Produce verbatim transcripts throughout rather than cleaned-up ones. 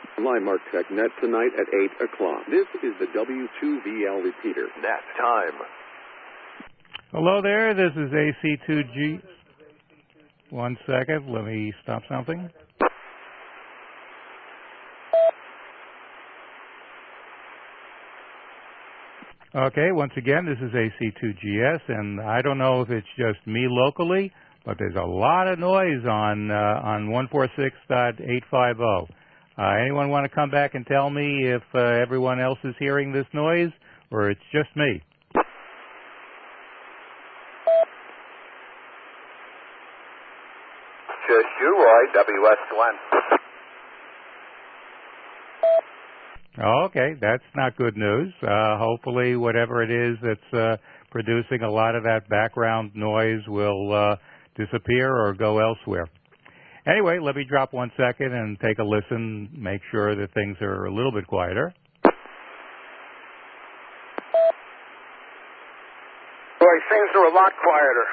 Limemark TechNet tonight at eight o'clock. This is the W two V L repeater. Net time. Hello there, this is A C two G. One second, let me stop something. Okay, once again, this is A C two G S, and I don't know if it's just me locally, but there's a lot of noise on uh, on one forty-six dot eight fifty. Uh, anyone want to come back and tell me if uh, everyone else is hearing this noise, or it's just me? Just you, Roy, W S Glenn. Okay, that's not good news. Uh, hopefully whatever it is that's uh, producing a lot of that background noise will uh, disappear or go elsewhere. Anyway, let me drop one second and take a listen, make sure that things are a little bit quieter. Roy, things are a lot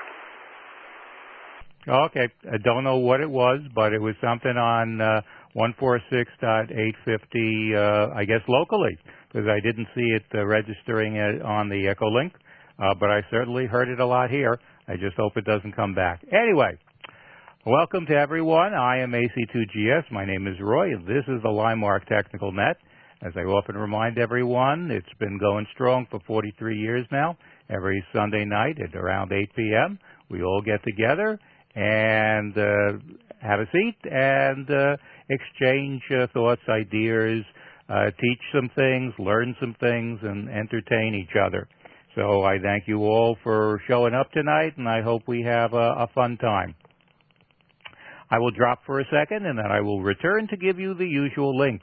quieter. Okay, I don't know what it was, but it was something on uh, one forty-six dot eight fifty, uh, I guess locally, because I didn't see it uh, registering it on the Echolink, uh, but I certainly heard it a lot here. I just hope it doesn't come back. Anyway, welcome to everyone. I am A C two G S. My name is Roy, and this is the Limemark Technical Net. As I often remind everyone, it's been going strong for forty-three years now. Every Sunday night at around eight p m, we all get together and uh, have a seat and uh, exchange uh, thoughts, ideas, uh, teach some things, learn some things, and entertain each other. So I thank you all for showing up tonight, and I hope we have a, a fun time. I will drop for a second, and then I will return to give you the usual links.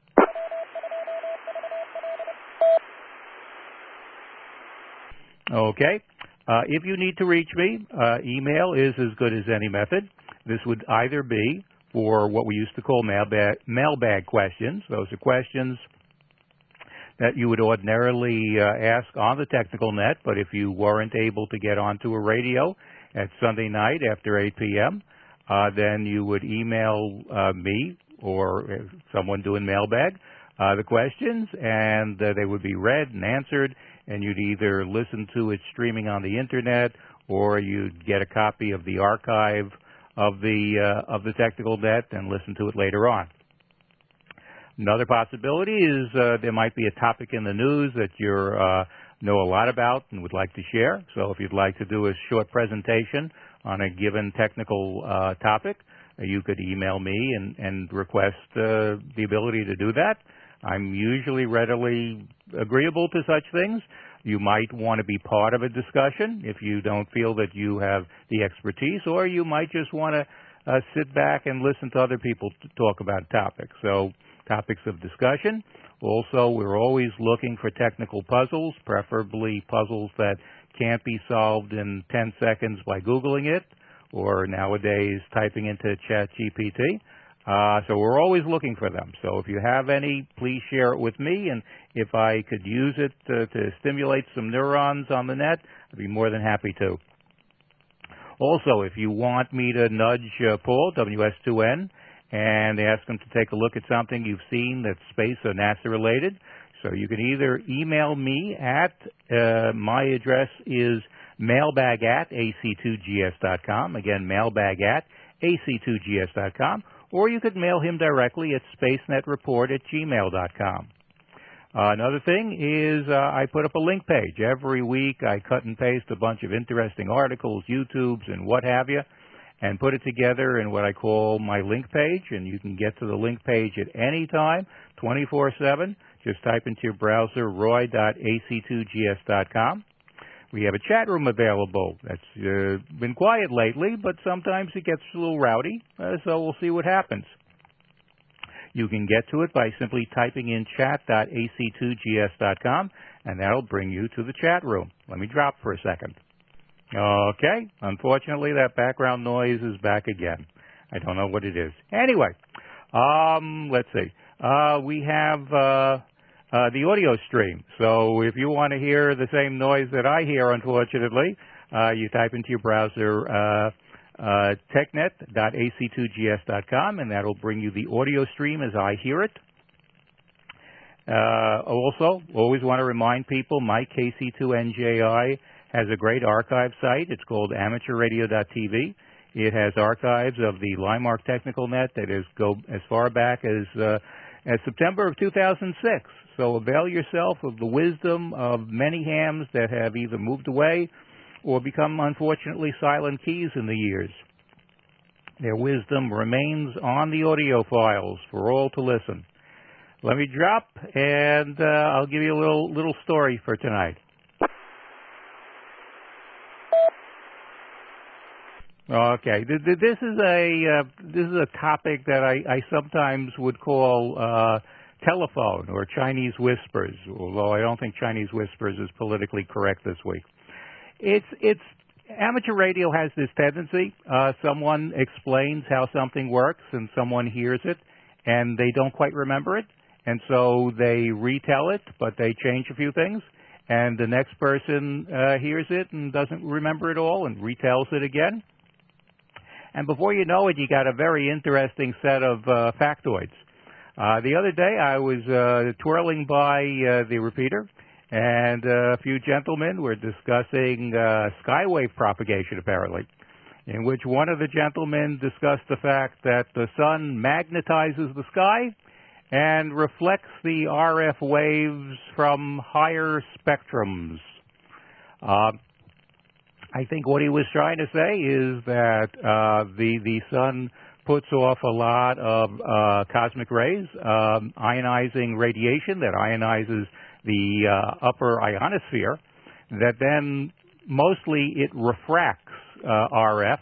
Okay. Uh, if you need to reach me, uh, email is as good as any method. This would either be for what we used to call mailbag, mailbag questions. Those are questions that you would ordinarily uh, ask on the technical net, but if you weren't able to get onto a radio at Sunday night after eight p m, uh, then you would email uh, me or someone doing mailbag uh, the questions, and uh, they would be read and answered, and you'd either listen to it streaming on the internet or you'd get a copy of the archive of the uh, of the technical net and listen to it later on. Another possibility is uh, there might be a topic in the news that you uh, know a lot about and would like to share. So if you'd like to do a short presentation on a given technical uh, topic, you could email me and, and request uh, the ability to do that. I'm usually readily agreeable to such things. You might want to be part of a discussion if you don't feel that you have the expertise, or you might just want to uh, sit back and listen to other people to talk about topics. So topics of discussion. Also, we're always looking for technical puzzles, preferably puzzles that can't be solved in ten seconds by Googling it, or nowadays typing into ChatGPT. Uh, so we're always looking for them. So if you have any, please share it with me, and if I could use it to, to stimulate some neurons on the net, I'd be more than happy to. Also, if you want me to nudge uh, Paul, W S two N, and ask him to take a look at something you've seen that's space or NASA related, so you can either email me at, uh, my address is mailbag at A C two G S dot com. Again, mailbag at A C two G S dot com. Or you could mail him directly at spacenetreport at gmail dot com. Uh, another thing is uh, I put up a link page. Every week I cut and paste a bunch of interesting articles, YouTubes, and what have you, and put it together in what I call my link page. And you can get to the link page at any time, twenty-four seven. Just type into your browser roy dot A C two G S dot com. We have a chat room available. That's uh, been quiet lately, but sometimes it gets a little rowdy, uh, so we'll see what happens. You can get to it by simply typing in chat dot A C two G S dot com, and that'll bring you to the chat room. Let me drop for a second. Okay, unfortunately that background noise is back again. I don't know what it is. Anyway, um, let's see. Uh, we have... Uh, Uh, the audio stream. So if you want to hear the same noise that I hear, unfortunately, uh, you type into your browser uh, uh, technet dot A C two G S dot com, and that'll bring you the audio stream as I hear it. Uh, also, always want to remind people, my K C two N J I has a great archive site. It's called amateur radio dot T V. It has archives of the Limemark Technical Net that is go as far back as uh, as September of two thousand six. So avail yourself of the wisdom of many hams that have either moved away or become, unfortunately, silent keys in the years. Their wisdom remains on the audio files for all to listen. Let me drop, and uh, I'll give you a little little story for tonight. Okay, this is a uh, this is a topic that I, I sometimes would call uh, telephone or Chinese whispers, although I don't think Chinese whispers is politically correct this week. It's it's amateur radio has this tendency. Uh, someone explains how something works, and someone hears it, and they don't quite remember it, and so they retell it, but they change a few things, and the next person uh, hears it and doesn't remember it all and retells it again. And before you know it, you got a very interesting set of uh, factoids. Uh, the other day, I was uh, twirling by uh, the repeater, and uh, a few gentlemen were discussing uh, skywave propagation, apparently, in which one of the gentlemen discussed the fact that the sun magnetizes the sky and reflects the R F waves from higher spectrums. Uh, I think what he was trying to say is that uh, the the sun puts off a lot of uh, cosmic rays, um, ionizing radiation that ionizes the uh, upper ionosphere, that then mostly it refracts uh, R F,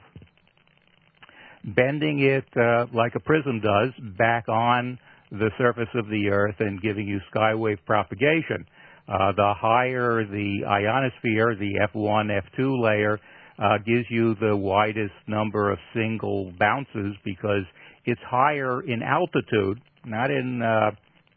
bending it uh, like a prism does back on the surface of the Earth and giving you skywave propagation. Uh, the higher the ionosphere, the F one, F two layer, uh, gives you the widest number of single bounces because it's higher in altitude, not in uh,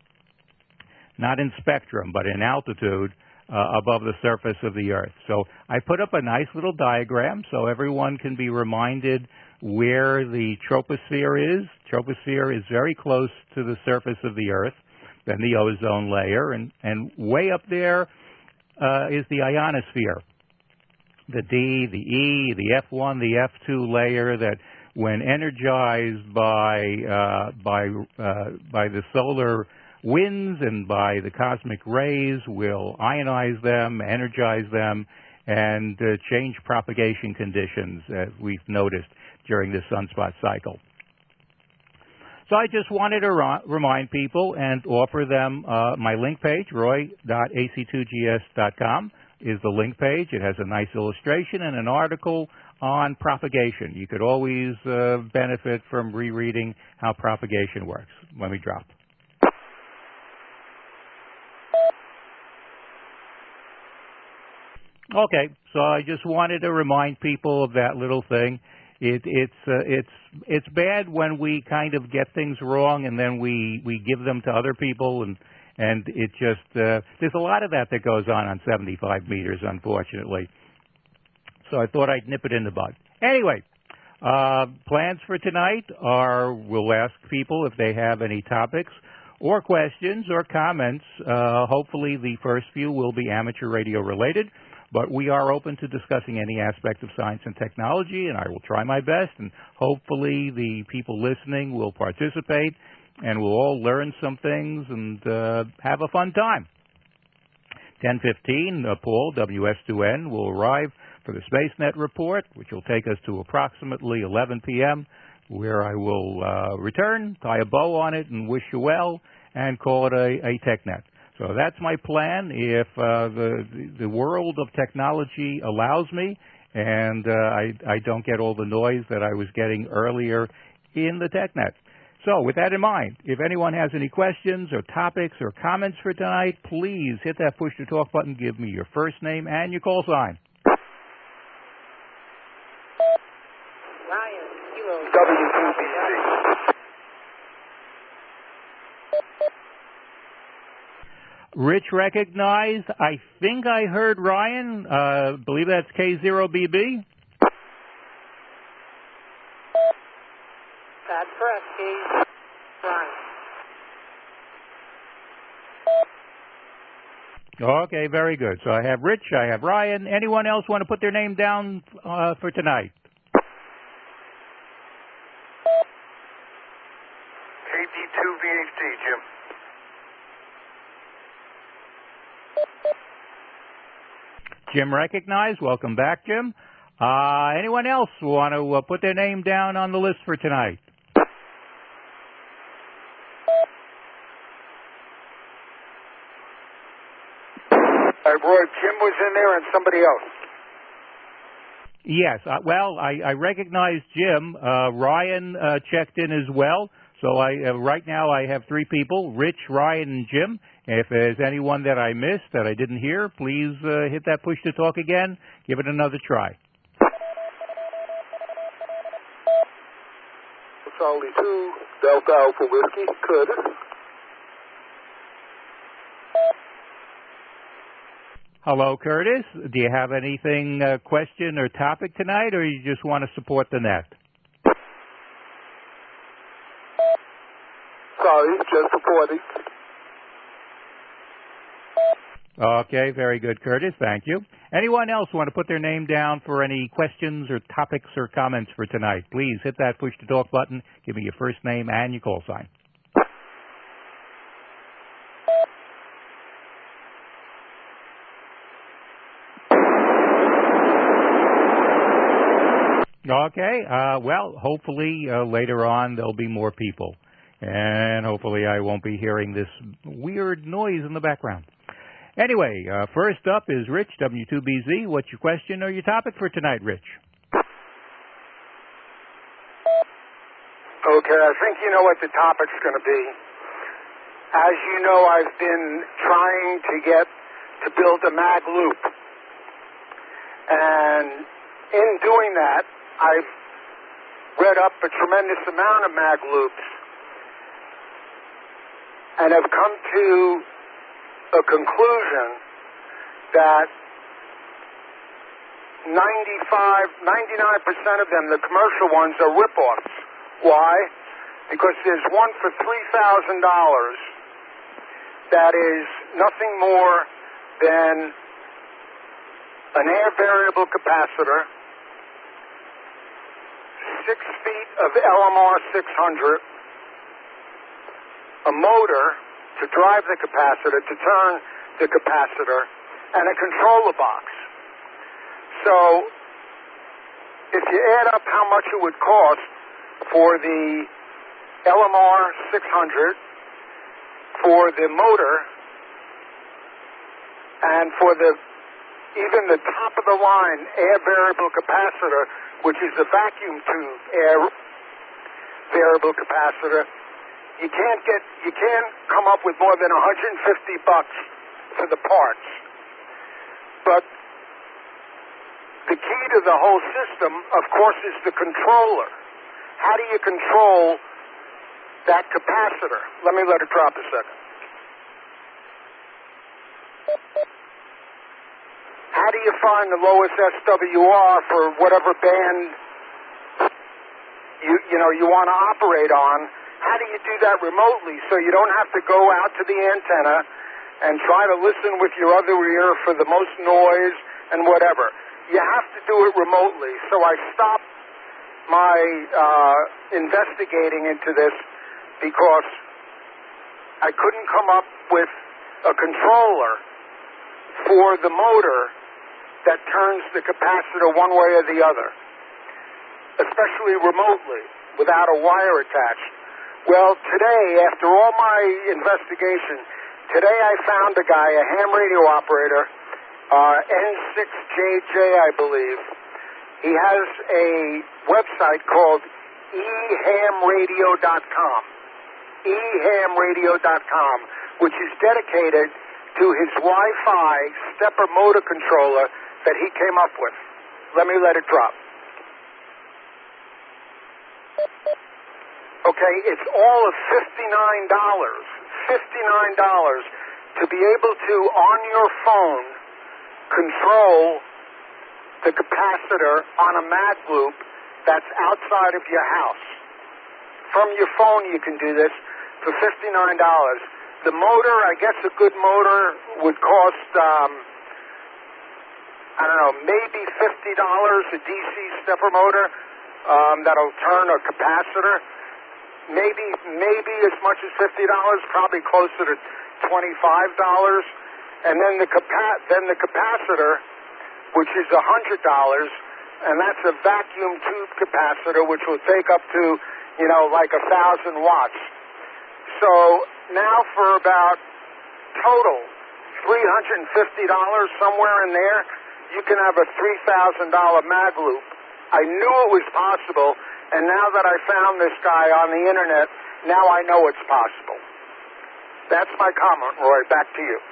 not in spectrum, but in altitude uh, above the surface of the Earth. So I put up a nice little diagram so everyone can be reminded where the troposphere is. Troposphere is very close to the surface of the Earth, then the ozone layer, and, and way up there uh, is the ionosphere. The D, the E, the F one, the F two layer that when energized by, uh, by, uh, by the solar winds and by the cosmic rays will ionize them, energize them, and uh, change propagation conditions, as we've noticed during the sunspot cycle. So I just wanted to remind people and offer them uh, my link page, roy dot A C two G S dot com is the link page. It has a nice illustration and an article on propagation. You could always uh, benefit from rereading how propagation works. Let me drop. Okay, so I just wanted to remind people of that little thing. It, it's uh, it's it's bad when we kind of get things wrong and then we, we give them to other people, and and it just uh, there's a lot of that that goes on on seventy-five meters, unfortunately. So I thought I'd nip it in the bud. Anyway, uh, plans for tonight are we'll ask people if they have any topics or questions or comments. Uh, hopefully, the first few will be amateur radio related. But we are open to discussing any aspect of science and technology, and I will try my best, and hopefully the people listening will participate, and we'll all learn some things and uh, have a fun time. ten fifteen, uh, Paul, W S two N, will arrive for the SpaceNet report, which will take us to approximately eleven p m, where I will uh, return, tie a bow on it, and wish you well, and call it a, a TechNet. So that's my plan if uh, the the world of technology allows me, and uh, I, I don't get all the noise that I was getting earlier in the TechNet. So with that in mind, if anyone has any questions or topics or comments for tonight, please hit that push to talk button, give me your first name and your call sign. Ryan, Kilo. W two B C. Rich recognized. I think I heard Ryan. Uh, believe that's K zero B B. That's correct, K. Ryan. Okay, very good. So I have Rich, I have Ryan. Anyone else want to put their name down uh, for tonight? K D two V H D, Jim. Jim recognized. Welcome back, Jim. Uh, anyone else want to uh, put their name down on the list for tonight? Uh, Roy, Jim was in there and somebody else. Yes. Uh, well, I, I recognize Jim. Uh, Ryan uh, checked in as well. So I uh, right now I have three people: Rich, Ryan, and Jim. If there's anyone that I missed that I didn't hear, please uh, hit that push to talk again. Give it another try. Charlie two, Delta Alpha Whiskey, Curtis. Hello, Curtis. Do you have anything, uh, question or topic tonight, or you just want to support the net? Sorry, just supporting. Okay, very good, Curtis. Thank you. Anyone else want to put their name down for any questions or topics or comments for tonight? Please hit that push to talk button. Give me your first name and your call sign. Okay, uh, well, hopefully uh, later on there'll be more people. And hopefully I won't be hearing this weird noise in the background. Anyway, uh, first up is Rich, W two B Z. What's your question or your topic for tonight, Rich? Okay, I think you know what the topic's going to be. As you know, I've been trying to get to build a mag loop. And in doing that, I've read up a tremendous amount of mag loops and have come to a conclusion that ninety-five, ninety-nine percent of them, the commercial ones, are rip-offs. Why? Because there's one for three thousand dollars that is nothing more than an air variable capacitor, six feet of L M R six hundred, a motor to drive the capacitor, to turn the capacitor, and a controller box. So if you add up how much it would cost for the L M R six hundred, for the motor, and for the even the top of the line air variable capacitor, which is the vacuum tube air variable capacitor, you can't get you can't come up with more than one hundred fifty bucks for the parts. But the key to the whole system, of course, is the controller. How do you control that capacitor? Let me let it drop a second. How do you find the lowest S W R for whatever band you you know you want to operate on? How do you do that remotely so you don't have to go out to the antenna and try to listen with your other ear for the most noise and whatever? You have to do it remotely. So I stopped my uh, investigating into this because I couldn't come up with a controller for the motor that turns the capacitor one way or the other, especially remotely, without a wire attached. Well, today, after all my investigation, today I found a guy, a ham radio operator, uh, N six J J, I believe. He has a website called e ham radio dot com, e ham radio dot com, which is dedicated to his Wi-Fi stepper motor controller that he came up with. Let me let it drop. Okay, it's all of fifty-nine dollars. fifty-nine dollars to be able to, on your phone, control the capacitor on a mag loop that's outside of your house. From your phone you can do this for fifty-nine dollars. the motor, I guess a good motor would cost, um, I don't know, maybe fifty dollars, a D C stepper motor um, that'll turn a capacitor. Maybe maybe as much as fifty dollars, probably closer to twenty-five dollars. And then the capa- then the capacitor, which is one hundred dollars, and that's a vacuum tube capacitor, which will take up to, you know, like a thousand watts. So now for about total three hundred fifty dollars, somewhere in there, you can have a three thousand dollars mag loop. I knew it was possible, and now that I found this guy on the internet, now I know it's possible. That's my comment, Roy. Back to you.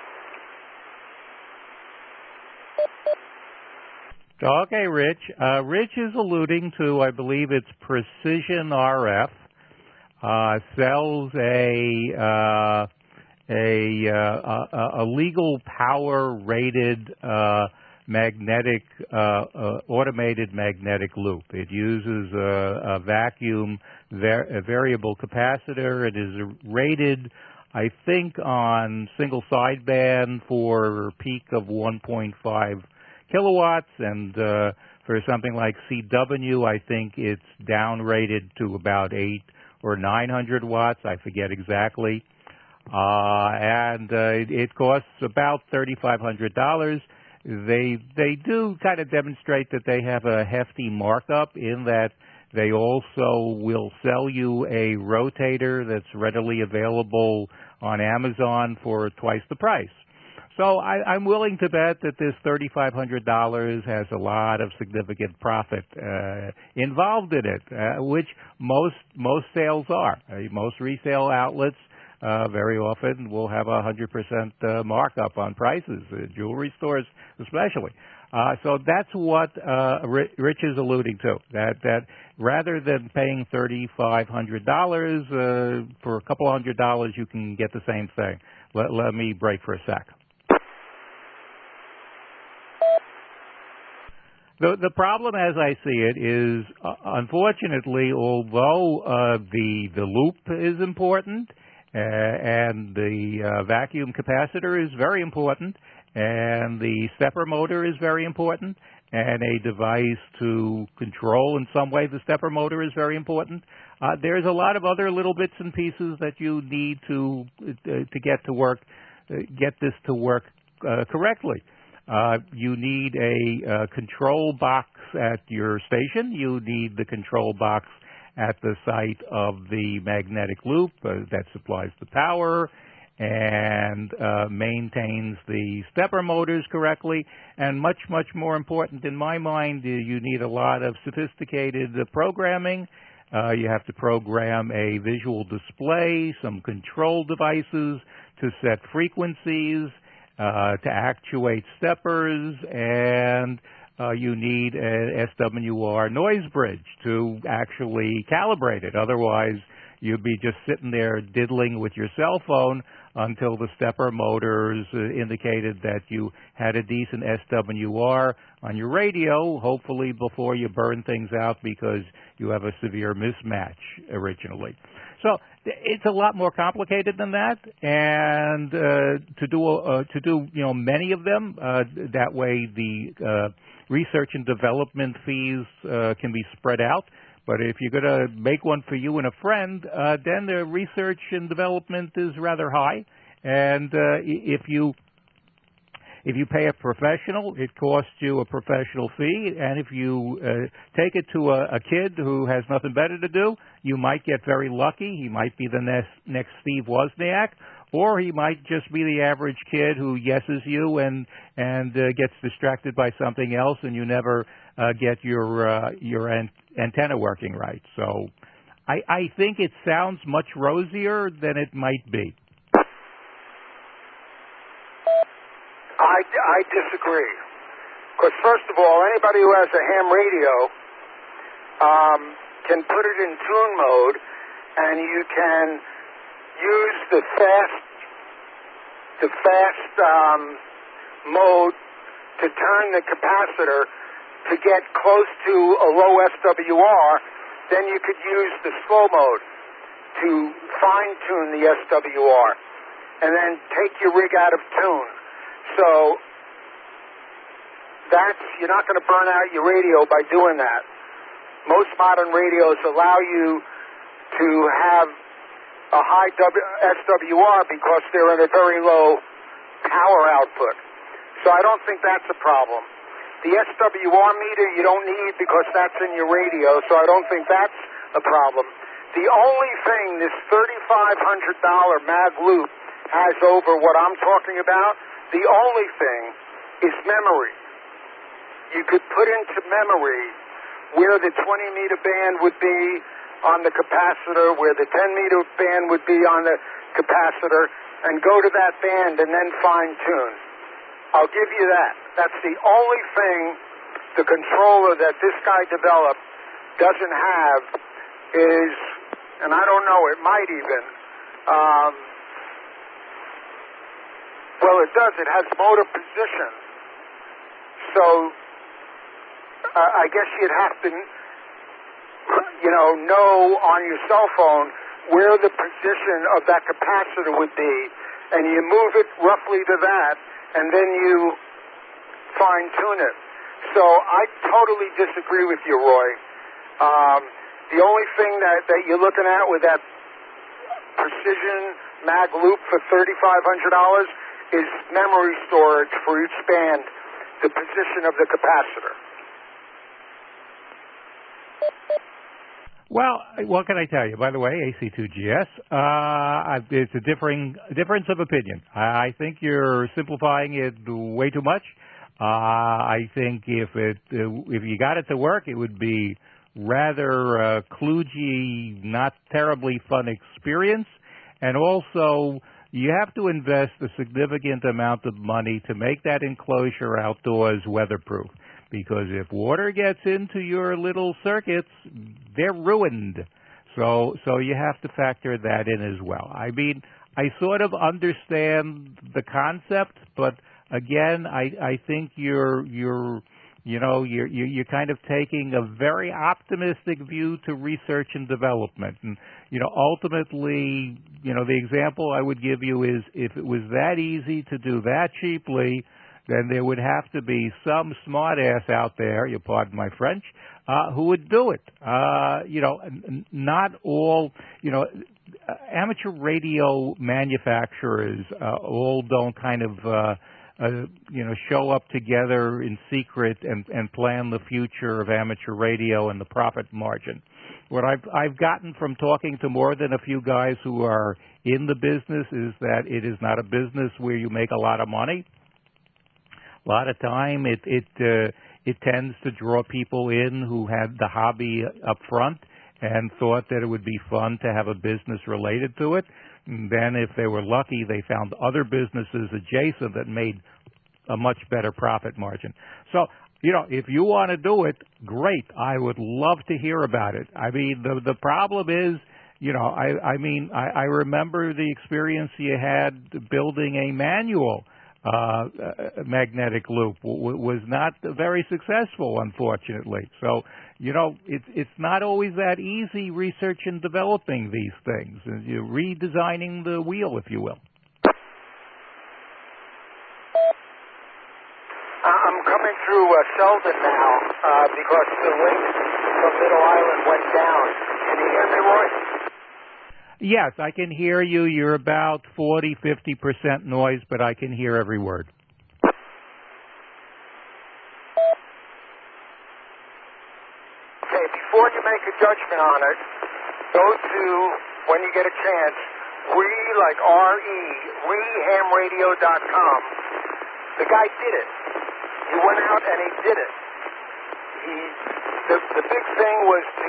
Okay, Rich. Uh, Rich is alluding to, I believe it's Precision R F. Uh, sells a uh, a, uh, a a legal power rated uh, magnetic uh, uh, automated magnetic loop. It uses a, a vacuum var- a variable capacitor. It is rated, I think, on single sideband for a peak of one point five kilowatts, and uh, for something like C W, I think it's down rated to about eight or nine hundred watts. I forget exactly. Uh, and uh, it, it costs about thirty-five hundred dollars. They they do kind of demonstrate that they have a hefty markup in that they also will sell you a rotator that's readily available on Amazon for twice the price. So I, I'm willing to bet that this thirty-five hundred dollars has a lot of significant profit uh, involved in it, uh, which most most sales are. Uh, most resale outlets uh, very often will have a one hundred percent uh, markup on prices, uh, jewelry stores especially. Uh, so that's what uh, Rich is alluding to, that, that rather than paying thirty-five hundred dollars, uh, for a couple hundred dollars you can get the same thing. Let, let me break for a sec. The, the problem, as I see it, is uh, unfortunately, although uh, the the loop is important uh, and the uh, vacuum capacitor is very important and the stepper motor is very important and a device to control in some way the stepper motor is very important, uh, there's a lot of other little bits and pieces that you need to uh, to get to work, uh, get this to work uh, correctly. Uh, you need a uh, control box at your station. You need the control box at the site of the magnetic loop uh, that supplies the power and uh, maintains the stepper motors correctly. And much, much more important in my mind, uh, you need a lot of sophisticated uh, programming. Uh, you have to program a visual display, some control devices to set frequencies, Uh, to actuate steppers, and uh, you need an S W R noise bridge to actually calibrate it. Otherwise, you'd be just sitting there diddling with your cell phone until the stepper motors uh, indicated that you had a decent S W R on your radio, hopefully before you burn things out because you have a severe mismatch originally. So it's a lot more complicated than that, and uh, to do uh, to do you know many of them uh, that way the uh, research and development fees uh, can be spread out. But if you're going to make one for you and a friend, uh, then the research and development is rather high, and uh, if you If you pay a professional, it costs you a professional fee, and if you uh, take it to a, a kid who has nothing better to do, you might get very lucky. He might be the next, next Steve Wozniak, or he might just be the average kid who yeses you and and uh, gets distracted by something else, and you never uh, get your uh, your an- antenna working right. So, I, I think it sounds much rosier than it might be. I, I disagree. Because first of all, anybody who has a ham radio um, can put it in tune mode, and you can use the fast, the fast um, mode to turn the capacitor to get close to a low S W R. Then you could use the slow mode to fine tune the S W R. and then take your rig out of tune. So that's, you're not going to burn out your radio by doing that. Most modern radios allow you to have a high S W R because they're at a very low power output. So I don't think that's a problem. The S W R meter you don't need because that's in your radio, so I don't think that's a problem. The only thing this thirty-five hundred dollars Mag Loop has over what I'm talking about, the only thing is memory. You could put into memory where the twenty meter band would be on the capacitor, where the ten meter band would be on the capacitor, and go to that band and then fine tune. I'll give you that. That's the only thing the controller that this guy developed doesn't have is, and I don't know, it might even, um, well, it does. It has motor position. So uh, I guess you'd have to, you know, know on your cell phone where the position of that capacitor would be, and you move it roughly to that, and then you fine-tune it. So I totally disagree with you, Roy. Um, the only thing that, that you're looking at with that precision Mag Loop for thirty-five hundred dollars is memory storage for each band, the position of the capacitor. Well, what can I tell you? By the way, A C two G S, uh, it's a differing difference of opinion. I think you're simplifying it way too much. Uh, I think if it uh, if you got it to work, it would be rather uh, kludgy, not terribly fun experience, and also you have to invest a significant amount of money to make that enclosure outdoors weatherproof. Because if water gets into your little circuits, they're ruined. So, so you have to factor that in as well. I mean, I sort of understand the concept, but again, I, I think you're, you're, you know, you're, you're kind of taking a very optimistic view to research and development. And, you know, ultimately, you know, the example I would give you is if it was that easy to do that cheaply, then there would have to be some smart ass out there, you pardon my French, uh, who would do it. Uh, you know, n- not all, you know, amateur radio manufacturers uh, all don't kind of, uh, uh, you know, show up together in secret and, and plan the future of amateur radio and the profit margin. What I've, I've gotten from talking to more than a few guys who are in the business is that it is not a business where you make a lot of money. A lot of time it it uh, it tends to draw people in who had the hobby up front and thought that it would be fun to have a business related to it. And then if they were lucky, they found other businesses adjacent that made a much better profit margin. So, you know, if you want to do it, great. I would love to hear about it. I mean, the the problem is, you know, I, I mean, I, I remember the experience you had building a manual Uh, magnetic loop w- was not very successful, unfortunately. So, you know, it's it's not always that easy research and developing these things. You're redesigning the wheel, if you will. I'm coming through uh, Sheldon now uh, because the link from Middle Island went down. Can you hear me, Roy? Yes, I can hear you. You're about forty, fifty percent noise, but I can hear every word. Okay, before you make a judgment on it, go to, when you get a chance, re, like R E, re ham radio dot com. The guy did it. He went out and he did it. He, the, the big thing was to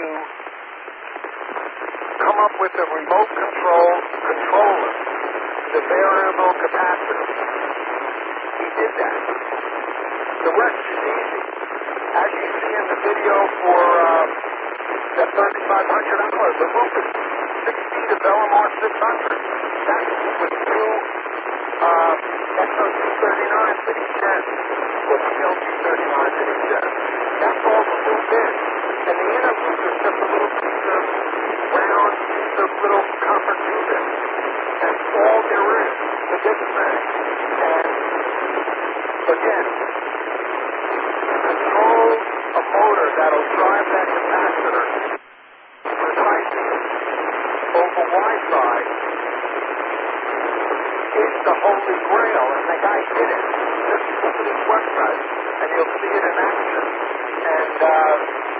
come up with a remote control controller, the variable capacitor. He did that. The rest is easy. As you see in the video for uh, that thirty-five hundred dollars, the loop is six feet of Bellamar six hundred. That's with two uh, S O two thirty-nines that he sent, or the L two thirty-nines that he sent. That's all the loop is. And the inner loop is just a little piece of round piece of little copper tubing. That's all there is. again, control a motor that'll drive that capacitor precisely over Wi-Fi is the holy grail, and the guy did it. Just look at his website, and you'll see it in action. And uh,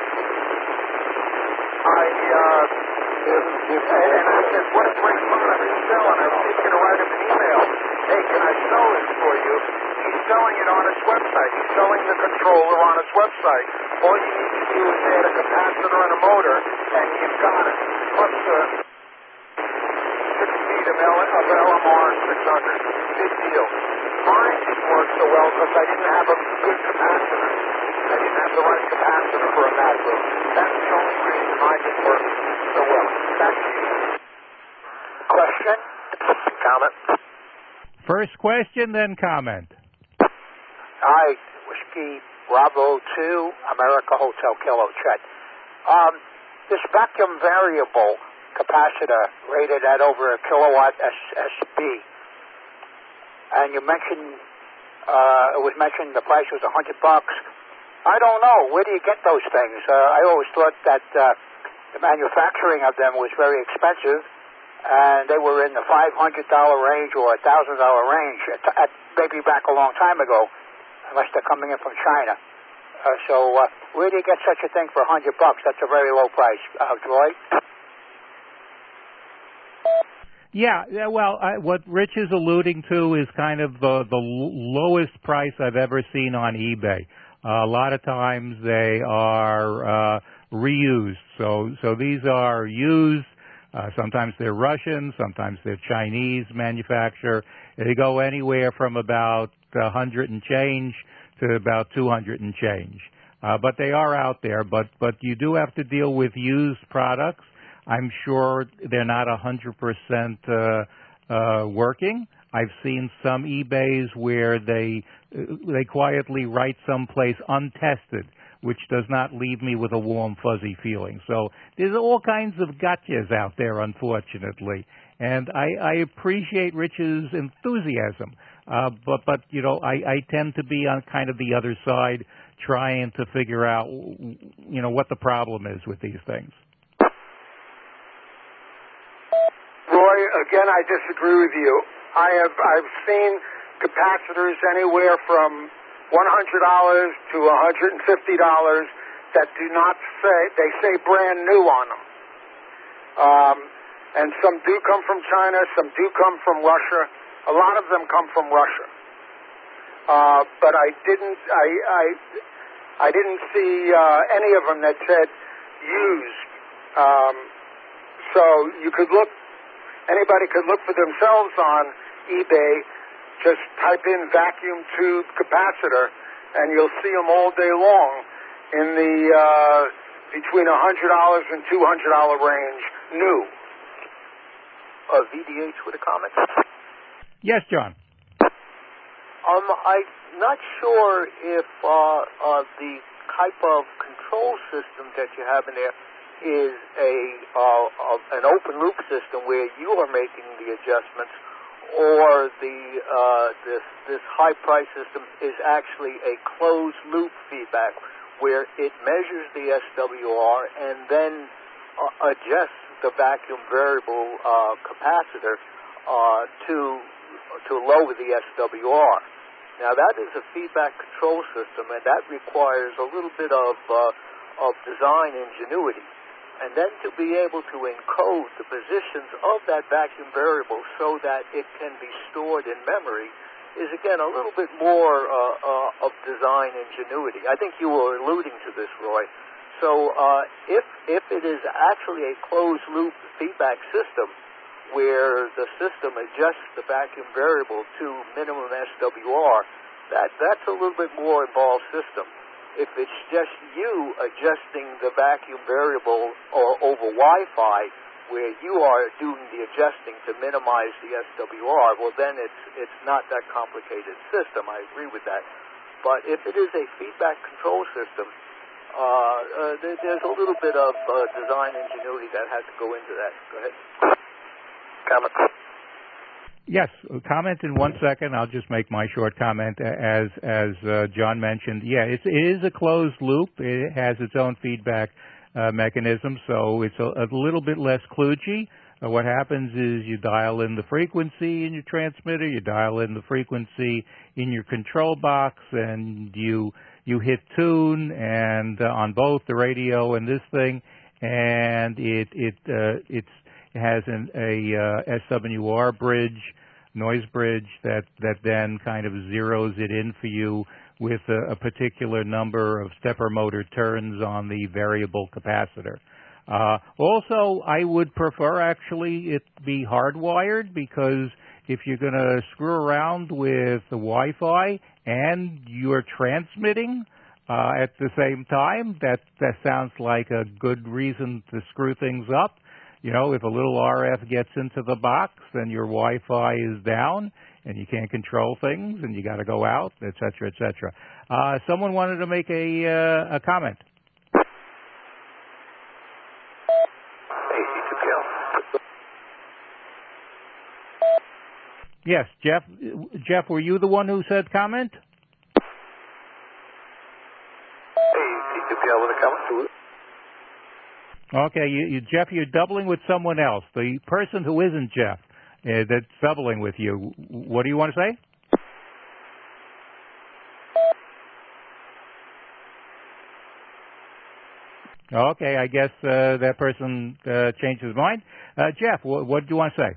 I, uh, and I said, what a great product to sell, and I was thinking to write him an email. Hey, can I sell this for you? He's selling it on his website. He's selling the controller on his website. All you need to do is add a capacitor and a motor, and you've got it. Plus the six feet of L M R six hundred. Big deal. Mine didn't work so well because I didn't have a good capacitor. I didn't have the right capacitor for a Mac room. That's the only reason mine didn't work so well. Back to you. Question? Comment? First question, then comment. Hi, Whiskey Bravo two, America Hotel Kilo Chet. Um, this vacuum variable capacitor rated at over a kilowatt S B, and you mentioned, uh, it was mentioned the price was a hundred bucks. I don't know. Where do you get those things? Uh, I always thought that uh, the manufacturing of them was very expensive, and they were in the five hundred dollars range or one thousand dollars range, at, at, maybe back a long time ago, unless they're coming in from China. Uh, so uh, where do you get such a thing for one hundred bucks? That's a very low price, uh, Troy. Yeah, yeah. Well, I, what Rich is alluding to is kind of the, the lowest price I've ever seen on eBay. Uh, a lot of times they are uh, reused. So, so these are used. Uh, sometimes they're Russian, sometimes they're Chinese manufacturer. They go anywhere from about a hundred and change to about two hundred and change. Uh, but they are out there. But but you do have to deal with used products. I'm sure they're not a hundred percent uh working. I've seen some eBays where they they quietly write someplace untested, which does not leave me with a warm, fuzzy feeling. So there's all kinds of gotchas out there, unfortunately. And I, I appreciate Rich's enthusiasm, uh, but but you know I, I tend to be on kind of the other side, trying to figure out you know what the problem is with these things. Roy, again, I disagree with you. I have I've seen capacitors anywhere from one hundred dollars to one hundred fifty dollars that do not say, they say brand new on them. Um, and some do come from China, some do come from Russia. A lot of them come from Russia. Uh, but I didn't I I, I didn't see uh, any of them that said used. Um, so you could look. Anybody could look for themselves on eBay, just type in vacuum tube capacitor, and you'll see them all day long in the uh, between one hundred dollars and two hundred dollars range, new. Uh, V D H with a comment? Yes, John. Um, I'm not sure if uh, uh, the type of control system that you have in there is a uh, an open loop system where you are making the adjustments, or the uh, this this high price system is actually a closed loop feedback where it measures the S W R and then uh, adjusts the vacuum variable uh, capacitor uh, to to lower the S W R. Now that is a feedback control system, and that requires a little bit of uh, of design ingenuity. And then to be able to encode the positions of that vacuum variable so that it can be stored in memory is, again, a little bit more uh, uh, of design ingenuity. I think you were alluding to this, Roy. So uh, if, if it is actually a closed-loop feedback system where the system adjusts the vacuum variable to minimum S W R, that, that's a little bit more involved system. If it's just you adjusting the vacuum variable or over Wi-Fi, where you are doing the adjusting to minimize the S W R, well, then it's it's not that complicated system. I agree with that. But if it is a feedback control system, uh, uh, there, there's a little bit of uh, design ingenuity that has to go into that. Go ahead. Comment. Yes, comment in one second. I'll just make my short comment. As as uh, John mentioned, yeah, it's, it is a closed loop. It has its own feedback uh, mechanism, so it's a, a little bit less kludgy. Uh, what happens is you dial in the frequency in your transmitter, you dial in the frequency in your control box, and you you hit tune and uh, on both the radio and this thing, and it it uh, it's it has an, a uh, S W R bridge, noise bridge that that then kind of zeroes it in for you with a, a particular number of stepper motor turns on the variable capacitor. Uh, also, I would prefer actually it be hardwired, because if you're going to screw around with the Wi-Fi and you're transmitting uh, at the same time, that, that sounds like a good reason to screw things up. You know, if a little R F gets into the box, then your Wi-Fi is down and you can't control things and you got to go out, et cetera, et cetera. Uh, someone wanted to make a, uh, a comment. Yes, Jeff. Jeff, were you the one who said comment? Okay, you, you, Jeff, you're doubling with someone else. The person who isn't Jeff uh, that's doubling with you. What do you want to say? Okay, I guess uh, that person uh, changed his mind. Uh, Jeff, wh- what do you want to say?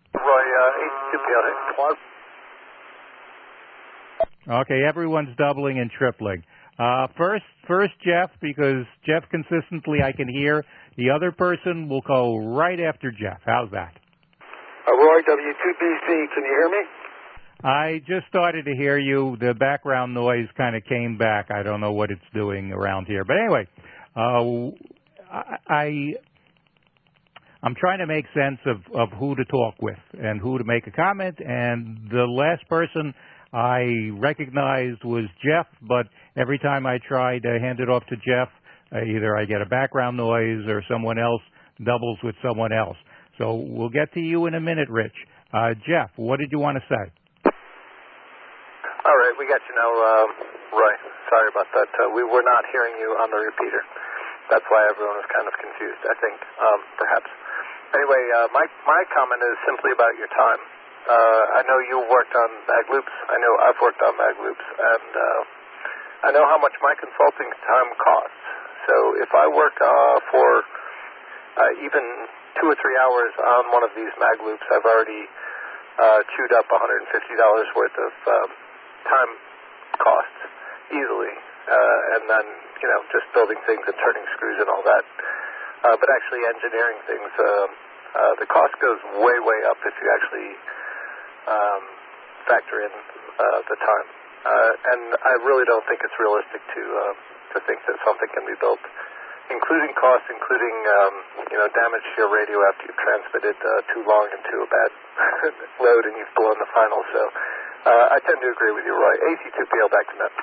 Okay, everyone's doubling and tripling. Uh, first, first Jeff, because Jeff consistently I can hear. The other person will go right after Jeff. How's that? Uh, Roy, W two B C, can you hear me? I just started to hear you. The background noise kind of came back. I don't know what it's doing around here. But anyway, uh, I, I'm trying to make sense of, of who to talk with and who to make a comment. And the last person I recognized was Jeff, but every time I try to hand it off to Jeff, uh, either I get a background noise or someone else doubles with someone else. So we'll get to you in a minute, Rich. Uh, Jeff, what did you want to say? All right, we got you now, uh, Roy. Sorry about that. Uh, we were not hearing you on the repeater. That's why everyone was kind of confused, I think, um, perhaps. Anyway, uh, my, my comment is simply about your time. Uh, I know you worked on mag loops. I know I've worked on mag loops, and uh, I know how much my consulting time costs. So if I work uh, for uh, even two or three hours on one of these mag loops, I've already uh, chewed up one hundred fifty dollars worth of um, time costs easily, uh, and then you know just building things and turning screws and all that. Uh, but actually engineering things, uh, uh, the cost goes way, way up if you actually Um, factor in uh, the time, uh, and I really don't think it's realistic to uh, to think that something can be built, including costs, including um, you know damage to your radio after you've transmitted uh, too long into a bad load and you've blown the final. So uh, I tend to agree with you, Roy. A C two P L back to net.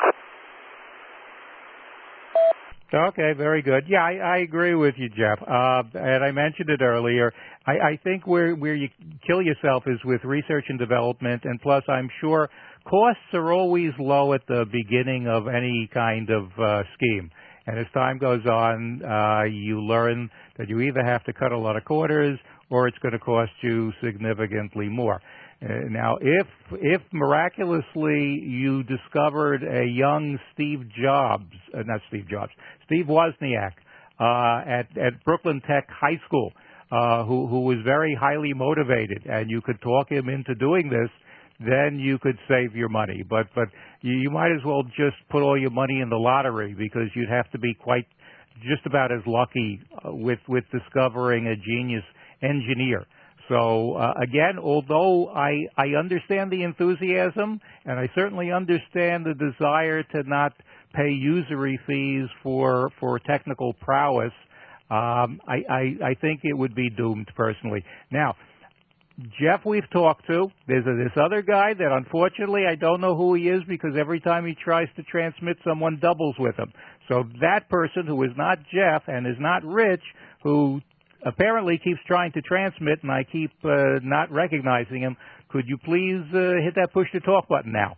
Okay, very good. Yeah, I, I agree with you, Jeff. Uh, and I mentioned it earlier. I, I think where where you kill yourself is with research and development, and plus I'm sure costs are always low at the beginning of any kind of uh, scheme. And as time goes on, uh, you learn that you either have to cut a lot of corners or it's going to cost you significantly more. Uh, now, if if miraculously you discovered a young Steve Jobs, uh, not Steve Jobs, Steve Wozniak uh, at at Brooklyn Tech High School, uh, who who was very highly motivated, and you could talk him into doing this, then you could save your money. But but you, you might as well just put all your money in the lottery, because you'd have to be quite just about as lucky uh, with with discovering a genius engineer. So, uh, again, although I, I understand the enthusiasm, and I certainly understand the desire to not pay usury fees for, for technical prowess, um, I, I, I think it would be doomed personally. Now, Jeff we've talked to. There's a, this other guy that unfortunately I don't know who he is, because every time he tries to transmit, someone doubles with him. So that person who is not Jeff and is not Rich, who apparently keeps trying to transmit, and I keep uh, not recognizing him. Could you please uh, hit that push-to-talk button now?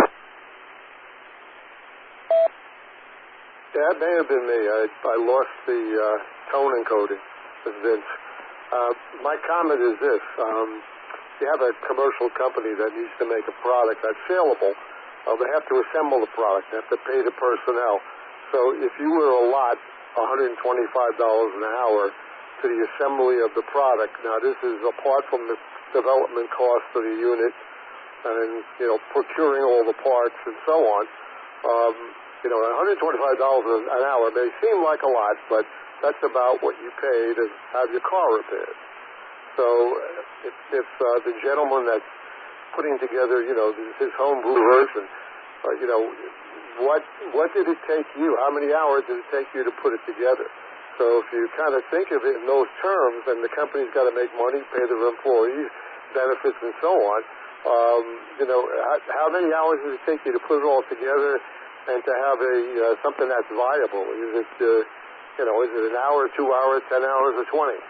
Yeah, that may have been me. I, I lost the uh, tone encoding with Vince. Uh, my comment is this. Um, you have a commercial company that needs to make a product that's saleable. Uh, they have to assemble the product. They have to pay the personnel. So if you were to allot one hundred twenty-five dollars an hour to the assembly of the product, now this is apart from the development cost of the unit and, you know, procuring all the parts and so on. Um, you know, one hundred twenty-five dollars an hour may seem like a lot, but that's about what you pay to have your car repaired. So if, if uh, the gentleman that's putting together, you know, his homebrew version, uh, you know, what what did it take you? How many hours did it take you to put it together? So if you kind of think of it in those terms, and the company's got to make money, pay their employees, benefits, and so on, um, you know, how, how many hours does it take you to put it all together and to have a uh, something that's viable? Is it, uh, you know, is it an hour, two hours, ten hours, or twenty?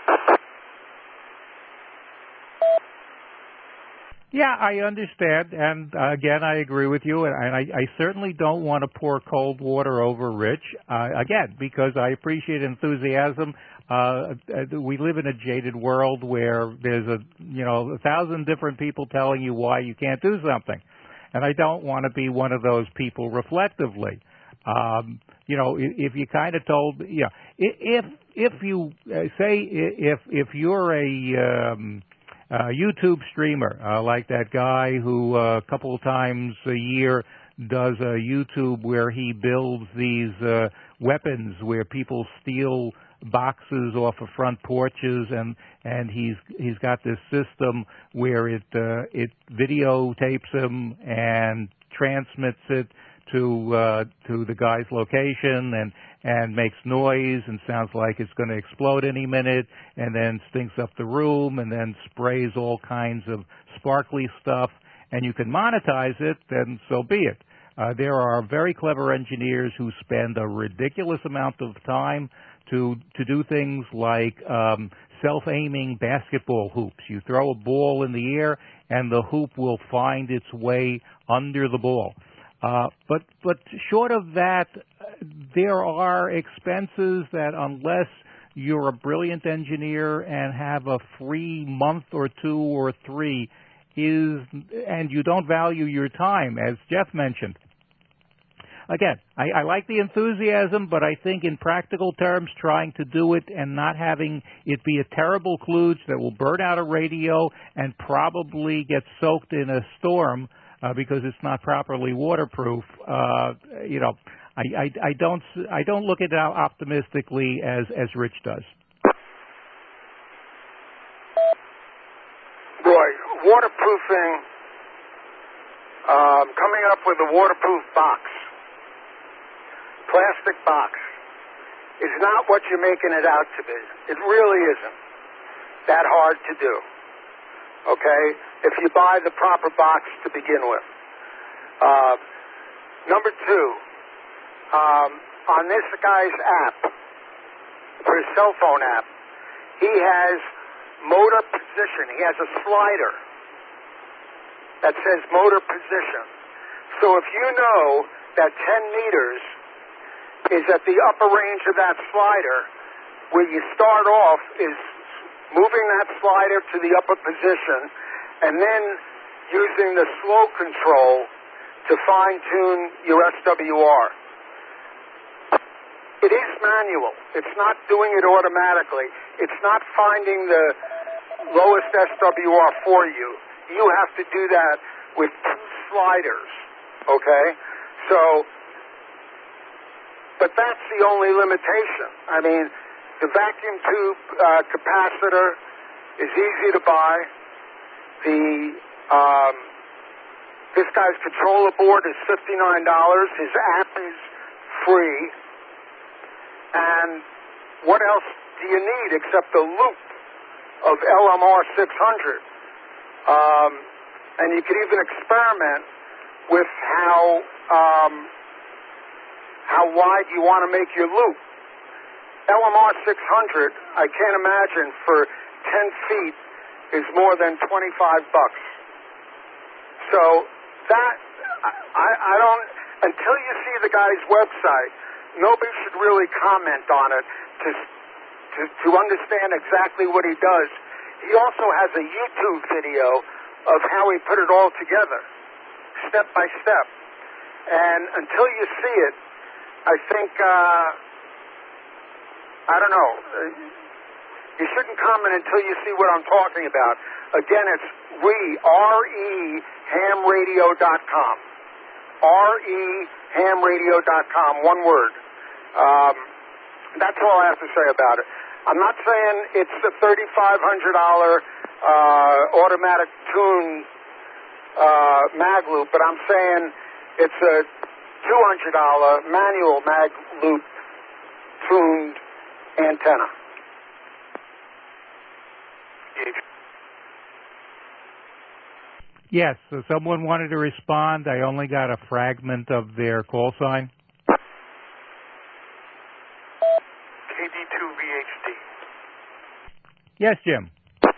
Yeah, I understand, and uh, again, I agree with you, and I, I certainly don't want to pour cold water over Rich, uh, again, because I appreciate enthusiasm. Uh, we live in a jaded world where there's a, you know, a thousand different people telling you why you can't do something, and I don't want to be one of those people reflectively. Um, you know, if you kind of told, yeah, if if you uh, say if if you're a um, Uh, YouTube streamer, uh, like that guy who uh, a couple of times a year does a YouTube where he builds these uh, weapons where people steal boxes off of front porches, and and he's he's got this system where it uh, it videotapes him and transmits it to uh, to the guy's location, and and makes noise and sounds like it's going to explode any minute, and then stinks up the room, and then sprays all kinds of sparkly stuff, and you can monetize it, then so be it. Uh, there are very clever engineers who spend a ridiculous amount of time to to do things like um, self-aiming basketball hoops. You throw a ball in the air, and the hoop will find its way under the ball. Uh, but but short of that, there are expenses that unless you're a brilliant engineer and have a free month or two or three, is and you don't value your time, as Jeff mentioned. Again, I, I like the enthusiasm, but I think in practical terms, trying to do it and not having it be a terrible kludge that will burn out a radio and probably get soaked in a storm Uh, because it's not properly waterproof, uh, you know, I, I, I don't I don't look at it optimistically as as Rich does. Boy, waterproofing, um, coming up with a waterproof box, plastic box, is not what you're making it out to be. It really isn't that hard to do. Okay, if you buy the proper box to begin with. Uh, number two, um, on this guy's app, for his cell phone app, he has motor position. He has a slider that says motor position. So if you know that ten meters is at the upper range of that slider, where you start off is moving that slider to the upper position, and then using the slow control to fine-tune your S W R. It is manual. It's not doing it automatically. It's not finding the lowest S W R for you. You have to do that with two sliders, okay? So, but that's the only limitation. I mean, the vacuum tube uh, capacitor is easy to buy. The um, this guy's controller board is fifty-nine dollars. His app is free. And what else do you need except a loop of L M R six hundred? Um, and you could even experiment with how um, how wide you want to make your loop. L M R six hundred, I can't imagine, for ten feet is more than twenty-five bucks. So that, I, I don't, until you see the guy's website, nobody should really comment on it to, to, to understand exactly what he does. He also has a YouTube video of how he put it all together, step by step. And until you see it, I think, uh, I don't know, you shouldn't comment until you see what I'm talking about. Again, it's we, R E ham radio dot com. R E ham radio dot com, one word. Um, that's all I have to say about it. I'm not saying it's the thirty-five hundred dollars uh, automatic tune uh, mag loop, but I'm saying it's a two hundred dollars manual mag loop tuned antenna. Yes, so someone wanted to respond. I only got a fragment of their call sign. K D two V H D. Yes, Jim.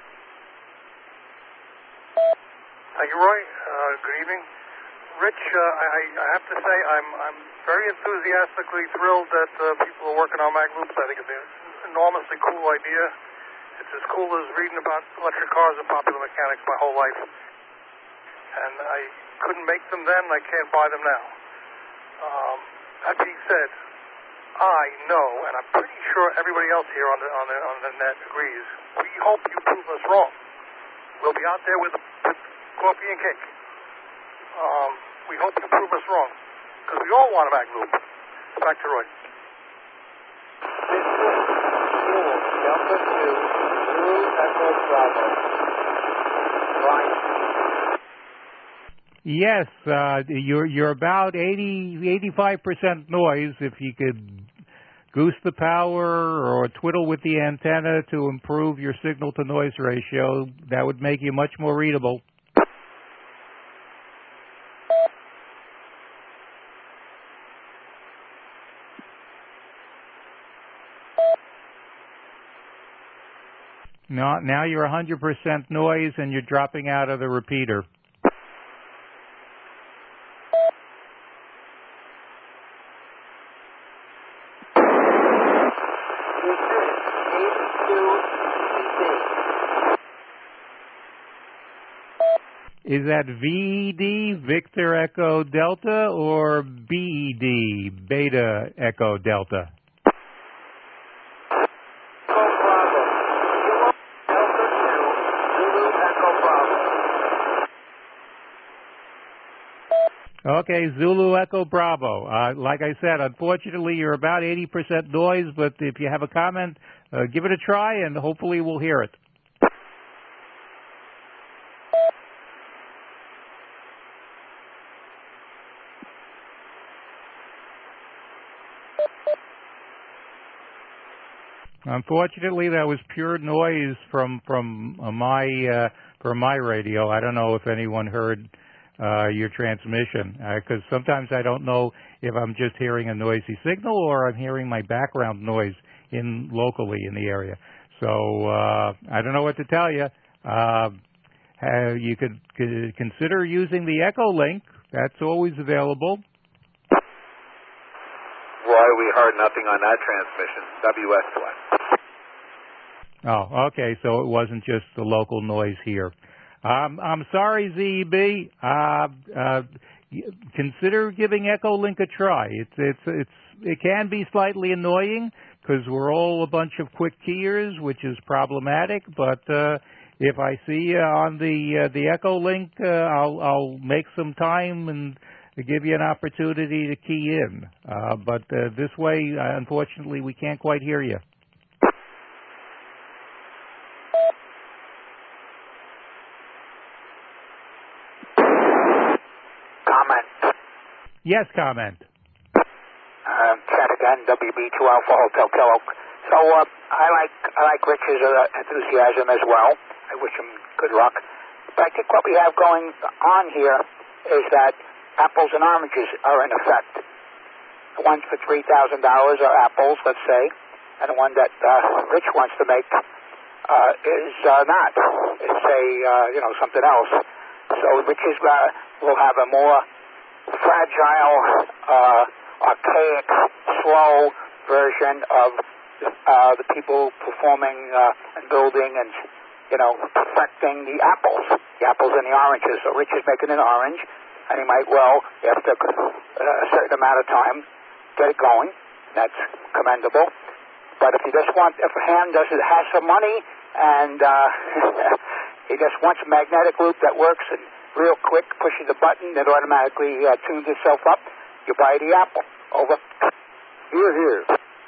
Thank you, Roy. Uh, good evening. Rich, uh, I, I have to say I'm, I'm very enthusiastically thrilled that uh, people are working on mag loops. I think it's an enormously cool idea. It's as cool as reading about electric cars and popular mechanics my whole life. And I couldn't make them then, I can't buy them now. Um, that being said, I know, and I'm pretty sure everybody else here on the, on the, on the net agrees, we hope you prove us wrong. We'll be out there with, with coffee and cake. Um, we hope you prove us wrong, because we all want a mag loop. Back to Roy. Delta two, Zulu Echo Bravo. Right. Yes, uh, you're you're about eighty, eighty-five percent noise. If you could goose the power or twiddle with the antenna to improve your signal to noise ratio, that would make you much more readable. Now, now you're one hundred percent noise and you're dropping out of the repeater. Is that V E D, Victor Echo Delta, or B E D, Beta Echo Delta? Okay, Zulu Echo Bravo. Uh, like I said, unfortunately, you're about eighty percent noise, but if you have a comment, uh, give it a try, and hopefully we'll hear it. Unfortunately, that was pure noise from from uh, my uh, from my radio. I don't know if anyone heard uh, your transmission, because uh, sometimes I don't know if I'm just hearing a noisy signal or I'm hearing my background noise in locally in the area. So uh, I don't know what to tell you. Uh, you could, could consider using the Echo Link. That's always available. Roy, we heard nothing on that transmission. W S one. Oh, okay. So it wasn't just the local noise here. Um, I'm sorry, Z E B. Uh, uh, consider giving Echo Link a try. It's it's it's it can be slightly annoying because we're all a bunch of quick keyers, which is problematic. But uh, if I see you on the uh, the Echo Link, uh, I'll I'll make some time and give you an opportunity to key in. Uh, but uh, this way, uh, unfortunately, we can't quite hear you. Comment. Yes, comment. Um, Chad again, W B two Alpha Hotel Kilo. So uh, I like I like Rich's uh, enthusiasm as well. I wish him good luck. But I think what we have going on here is that apples and oranges are in effect. The ones for three thousand dollars are apples, let's say, and the one that uh, Rich wants to make uh, is uh, not. It's a, uh, you know, something else. So Rich's uh, will have a more fragile, uh, archaic, slow version of uh, the people performing uh, and building and, you know, perfecting the apples, the apples and the oranges. So Rich is making an orange, and he might well, after a certain amount of time, get it going. That's commendable. But if you just want, if a hand does it, has some money, and uh, he just wants a magnetic loop that works and real quick, pushes the button, it automatically uh, tunes itself up, you buy the apple. Over. Here, here.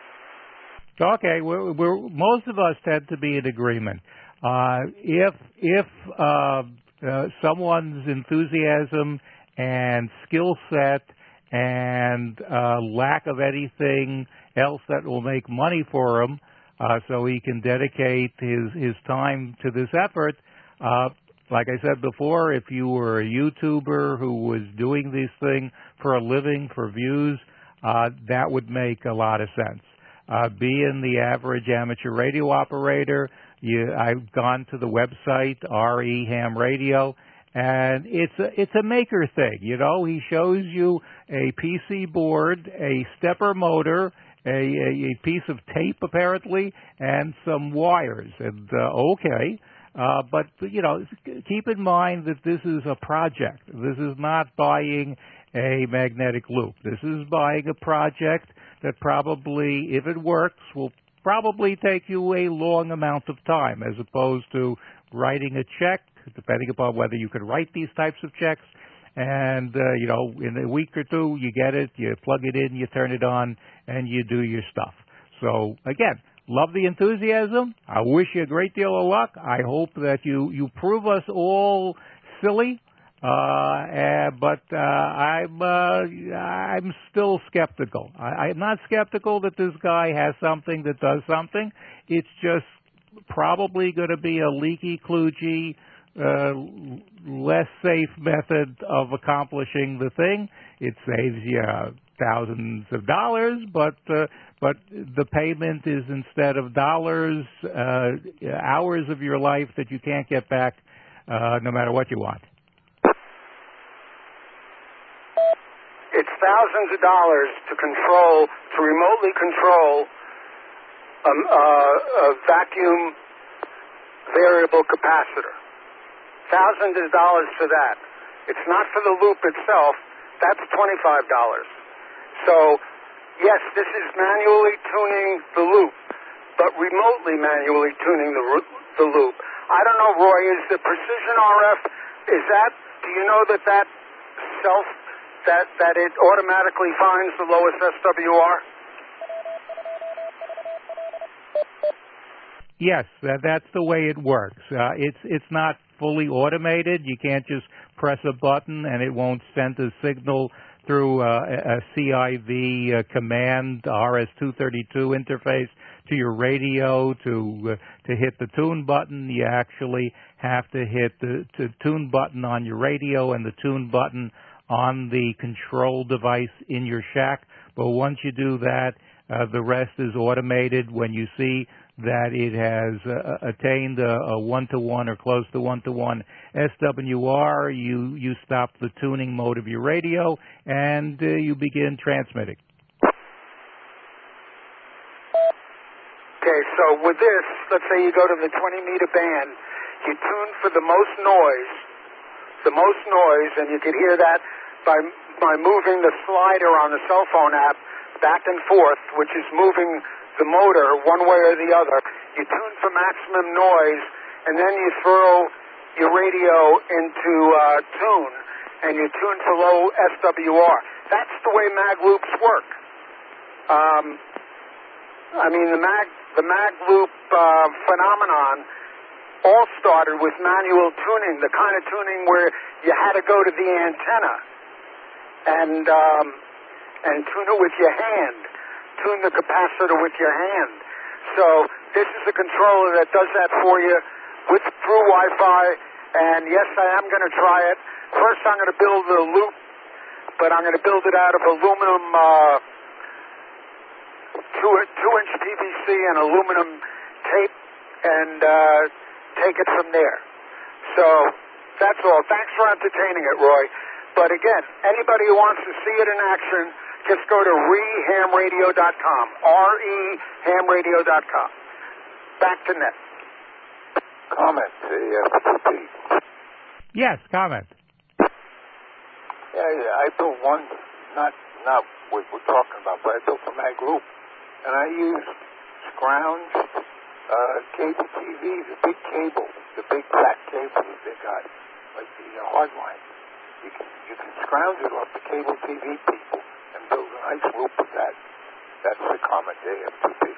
Okay, we're, we're, most of us tend to be in agreement. Uh, if if uh, uh, someone's enthusiasm and skill set and uh, lack of anything else that will make money for him, uh, so he can dedicate his his time to this effort. Uh, like I said before, if you were a YouTuber who was doing this thing for a living, for views, uh, that would make a lot of sense. Uh, being the average amateur radio operator, you, I've gone to the website R E Ham Radio, and it's a, it's a maker thing. You know, he shows you a P C board, a stepper motor, a, a, a piece of tape apparently, and some wires. And uh, okay, uh, but you know, keep in mind that this is a project. This is not buying a magnetic loop. This is buying a project that probably, if it works, will probably take you a long amount of time, as opposed to writing a check, depending upon whether you can write these types of checks. And, uh, you know, in a week or two, you get it, you plug it in, you turn it on, and you do your stuff. So, again, love the enthusiasm. I wish you a great deal of luck. I hope that you, you prove us all silly. Uh, and, but uh, I'm uh, I'm still skeptical. I, I'm not skeptical that this guy has something that does something. It's just probably going to be a leaky, kludgy, uh, less safe method of accomplishing the thing. It saves you thousands of dollars, but uh, but the payment is, instead of dollars, uh, hours of your life that you can't get back, uh, no matter what you want. It's thousands of dollars to control, to remotely control um, uh, a vacuum variable capacitor. Thousands of dollars for that. It's not for the loop itself. That's twenty-five dollars. So, yes, this is manually tuning the loop, but remotely manually tuning the, the loop. I don't know, Roy, is the precision R F, is that, do you know that that self, that, that it automatically finds the lowest S W R? Yes, that, that's the way it works. Uh, it's it's not fully automated. You can't just press a button and it won't send a signal through uh, a C I V uh, command R S two thirty-two interface to your radio to uh, to hit the tune button. You actually have to hit the to tune button on your radio and the tune button on the control device in your shack. But once you do that, uh, the rest is automated. When you see that it has uh, attained a, a one-to-one or close to one-to-one S W R, you, you stop the tuning mode of your radio and uh, you begin transmitting. Okay, so with this, let's say you go to the twenty meter band, you tune for the most noise, the most noise, and you can hear that by, by moving the slider on the cell phone app back and forth, which is moving the motor one way or the other. You tune for maximum noise, and then you throw your radio into uh, tune, and you tune for low S W R. That's the way mag loops work. Um, I mean, the mag the mag loop uh, phenomenon all started with manual tuning, the kind of tuning where you had to go to the antenna and um, and tune it with your hand. Tune the capacitor with your hand. So this is a controller that does that for you with through Wi-Fi. And yes, I am going to try it. First, I'm going to build a loop, but I'm going to build it out of aluminum uh, two, two inch P V C and aluminum tape and uh, take it from there. So that's all. Thanks for entertaining it, Roy. But again, anybody who wants to see it in action, just go to reham radio dot com. R E ham radio dot com. Back to Ned. Comment, the F two P. Yes, comment. Yeah, yeah, I built one, not not what we're talking about, but I built a mag loop, and I used scrounge, uh, cable T V, the big cable, the big flat cable that they got, like the uh, hard line. You can you can scrounge it off the cable T V people and build a nice loop with that. That's the Comet A F two P.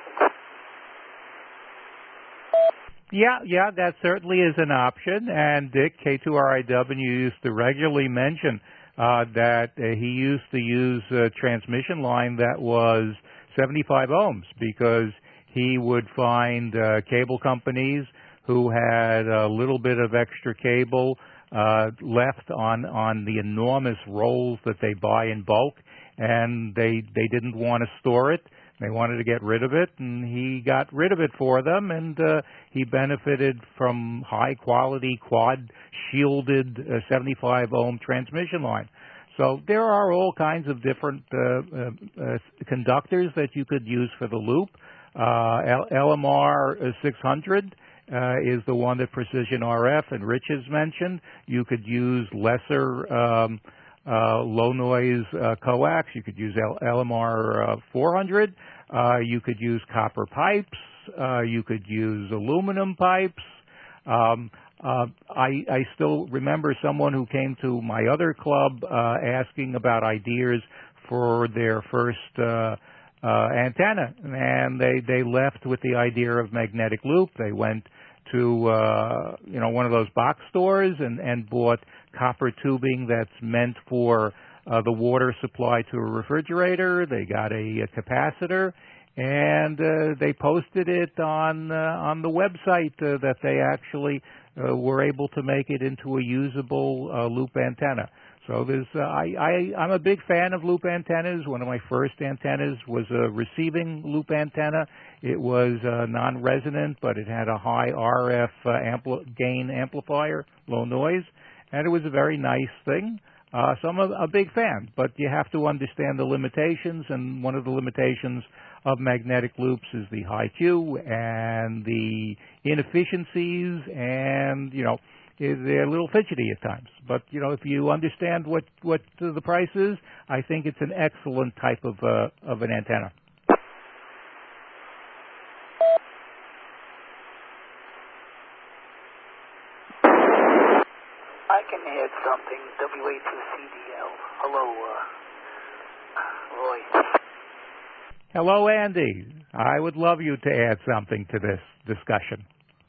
Yeah, yeah, that certainly is an option. And Dick, K two R I W, used to regularly mention uh, that uh, he used to use a transmission line that was seventy-five ohms because he would find uh, cable companies who had a little bit of extra cable uh, left on, on the enormous rolls that they buy in bulk, and they, they didn't want to store it. They wanted to get rid of it, and he got rid of it for them, and uh, he benefited from high-quality, quad-shielded uh, seventy-five ohm transmission line. So there are all kinds of different uh, uh, uh, conductors that you could use for the loop. Uh, L M R six hundred uh, is the one that Precision R F and Rich has mentioned. You could use lesser um, Uh, low noise uh, coax. You could use L- LMR uh, four hundred. Uh, you could use copper pipes. Uh, you could use aluminum pipes. Um, uh, I, I still remember someone who came to my other club uh, asking about ideas for their first uh, uh, antenna, and they, they left with the idea of magnetic loop. They went to uh, you know one of those box stores and, and bought copper tubing that's meant for uh, the water supply to a refrigerator. They got a, a capacitor, and uh, they posted it on uh, on the website uh, that they actually uh, were able to make it into a usable uh, loop antenna. So there's, uh, I, I, I'm a big fan of loop antennas. One of my first antennas was a receiving loop antenna. It was uh, non-resonant, but it had a high R F uh, ampli- gain amplifier, low noise, and it was a very nice thing. Uh, so I'm a, a big fan, but you have to understand the limitations, and one of the limitations of magnetic loops is the high Q and the inefficiencies, and, you know, they're a little fidgety at times. But, you know, if you understand what, what the price is, I think it's an excellent type of, uh, of an antenna. I can add something, W A two C D L. Hello, uh, Roy. Hello, Andy. I would love you to add something to this discussion.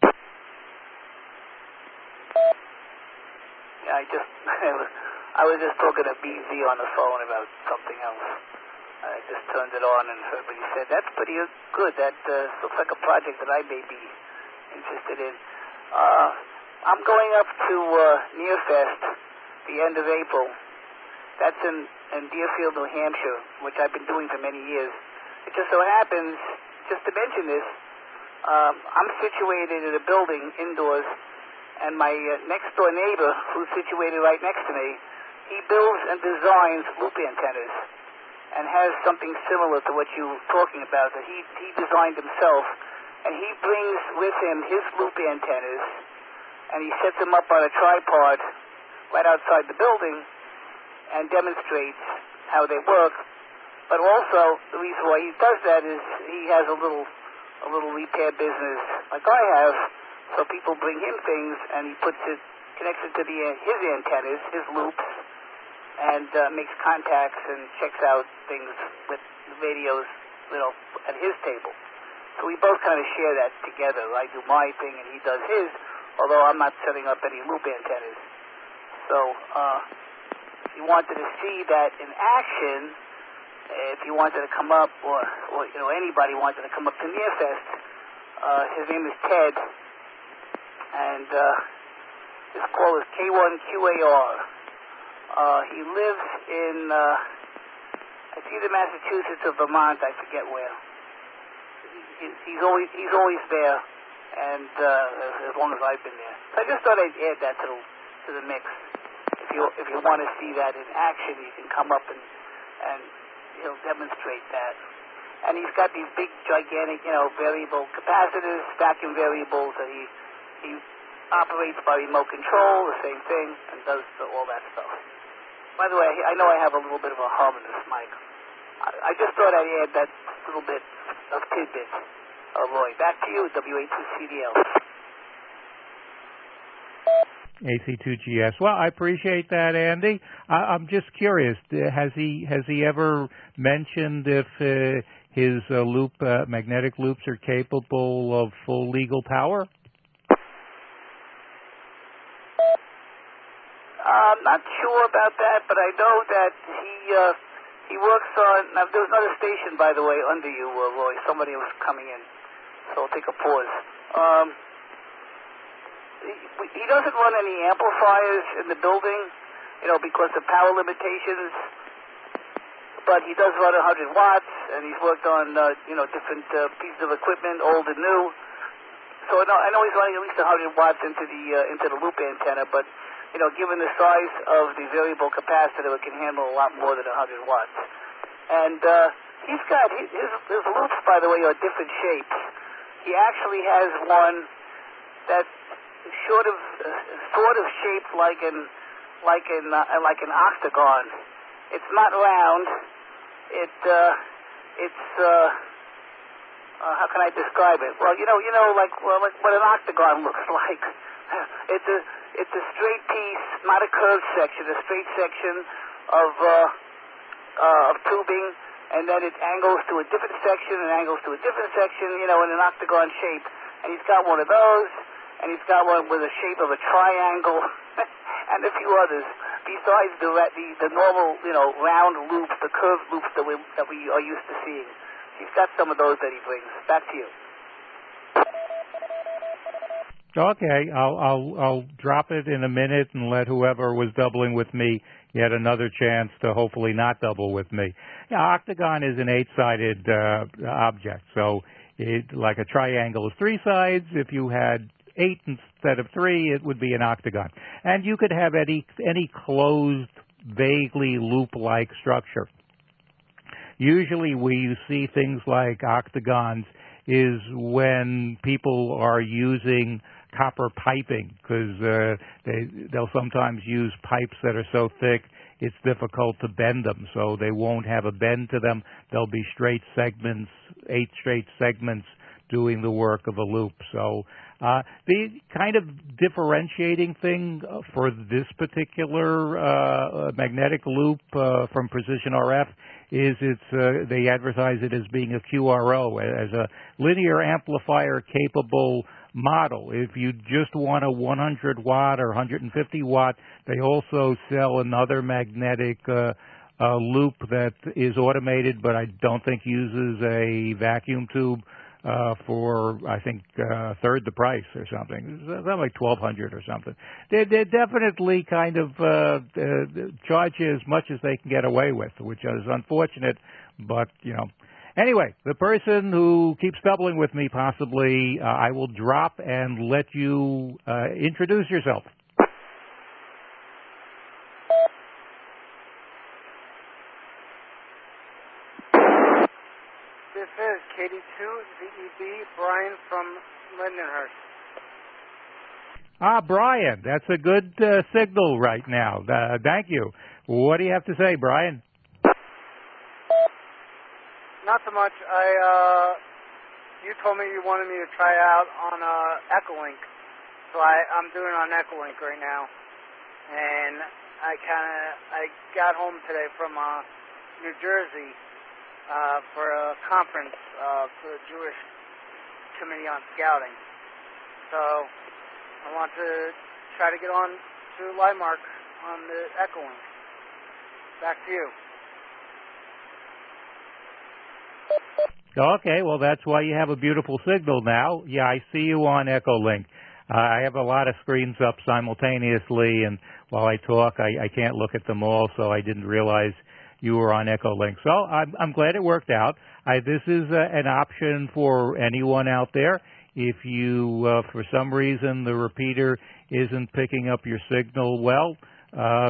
I just, I was just talking to B Z on the phone about something else. I just turned it on and heard what he said. That's pretty good. That uh, looks like a project that I may be interested in. Uh, I'm going up to uh, Nearfest the end of April. That's in, in Deerfield, New Hampshire, which I've been doing for many years. It just so happens, just to mention this, um, I'm situated in a building indoors, and my uh, next-door neighbor, who's situated right next to me, he builds and designs loop antennas and has something similar to what you were talking about that he, he designed himself. And he brings with him his loop antennas, and he sets them up on a tripod right outside the building and demonstrates how they work. But also, the reason why he does that is he has a little a little repair business like I have. So people bring him things, and he puts it, connects it to the his antennas, his loops, and uh, makes contacts and checks out things with radios, you know, at his table. So we both kind of share that together. I do my thing, and he does his, although I'm not setting up any loop antennas. So uh, if you wanted to see that in action, if you wanted to come up, or, or you know, anybody wanted to come up to Nearfest, uh, his name is Ted. And uh, his call is K one Q A R. Uh, he lives in, uh, it's either Massachusetts or Vermont, I forget where. he's, he's always he's always there, and uh, as, as long as I've been there. So I just thought I'd add that to the to the mix. If you if you want to see that in action, you can come up and and he'll demonstrate that. And he's got these big, gigantic, you know, variable capacitors, vacuum variables that he he operates by remote control, the same thing, and does all that stuff. By the way, I know I have a little bit of a hum in this mic. I, I just thought I'd add that little bit of tidbit. Uh, Roy, back to you, W A two C D L. A C two G S. Well, I appreciate that, Andy. I, I'm just curious. Has he has he ever mentioned if uh, his uh, loop uh, magnetic loops are capable of full legal power? I'm not sure about that, but I know that he uh, he works on. Now, there's another station, by the way, under you, uh, Roy. Somebody was coming in, so I'll take a pause. Um, he, he doesn't run any amplifiers in the building, you know, because of power limitations. But he does run one hundred watts, and he's worked on uh, you know different uh, pieces of equipment, old and new. So I know, I know he's running at least one hundred watts into the uh, into the loop antenna, but you know, given the size of the variable capacitor, it can handle a lot more than one hundred watts. And uh, he's got, his, his loops, by the way, are different shapes. He actually has one that's sort of, uh, sort of shaped like an, like an, uh, like an octagon. It's not round. It, uh, it's, uh, uh, how can I describe it? Well, you know, you know, like, well, like what an octagon looks like. It's a, It's a straight piece, not a curved section, a straight section of uh, uh, of tubing, and then it angles to a different section and angles to a different section, you know, in an octagon shape. And he's got one of those, and he's got one with a shape of a triangle, and a few others. Besides the, the the normal, you know, round loops, the curved loops that we that we are used to seeing. He's got some of those that he brings. Back to you. Okay, I'll, I'll I'll drop it in a minute and let whoever was doubling with me get another chance to hopefully not double with me. Yeah, octagon is an eight-sided uh, object, so it, like a triangle is three sides. If you had eight instead of three, it would be an octagon. And you could have any any closed, vaguely loop-like structure. Usually, where you see things like octagons is when people are using copper piping, because uh, they, they'll sometimes use pipes that are so thick it's difficult to bend them, so they won't have a bend to them. They'll be straight segments, eight straight segments doing the work of a loop. So uh, the kind of differentiating thing for this particular uh, magnetic loop uh, from Precision R F is it's uh, they advertise it as being a Q R O, as a linear amplifier capable model. If you just want a one hundred watt or one hundred fifty watt, they also sell another magnetic uh, uh, loop that is automated, but I don't think uses a vacuum tube uh, for, I think, uh, third the price or something. Something like twelve hundred or something. They they definitely kind of uh, uh, charge you as much as they can get away with, which is unfortunate, but, you know. Anyway, the person who keeps doubling with me, possibly, uh, I will drop and let you uh, introduce yourself. This is K D two Z E B, Brian from Lindenhurst. Ah, Brian, that's a good uh, signal right now. Uh, thank you. What do you have to say, Brian? Not so much. I, uh, you told me you wanted me to try out on uh, Echolink, so I, I'm doing it on Echolink right now. And I kind of, I got home today from uh, New Jersey uh, for a conference uh, for the Jewish Committee on Scouting. So I want to try to get on to Limark on the Echolink. Back to you. Okay, well, that's why you have a beautiful signal now. Yeah, I see you on Echolink. Uh, I have a lot of screens up simultaneously, and while I talk, I, I can't look at them all, so I didn't realize you were on Echolink. So I'm, I'm glad it worked out. I, this is uh, an option for anyone out there. If you, uh, for some reason, the repeater isn't picking up your signal well, uh,